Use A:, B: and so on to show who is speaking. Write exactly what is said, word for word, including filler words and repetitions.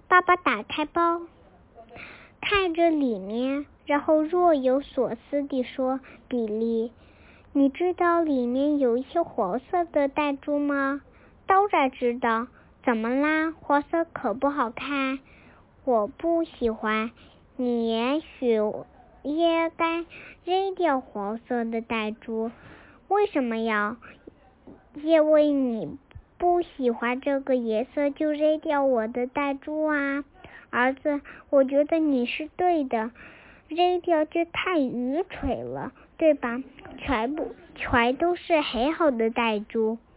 A: 爸爸打开包，看着里面，然后若有所思地说：“比利，你知道里面有一些黄色的弹珠吗？”“当然知道。”“怎么啦？黄色可不好看。”“我不喜欢。”“你也许也该扔掉黄色的弹珠。”“为什么要？”“因为你不喜欢这个颜色，就扔掉我的弹珠啊。”“儿子，我觉得你是对的，扔掉就太愚蠢了，对吧？全部全都是很好的弹珠。”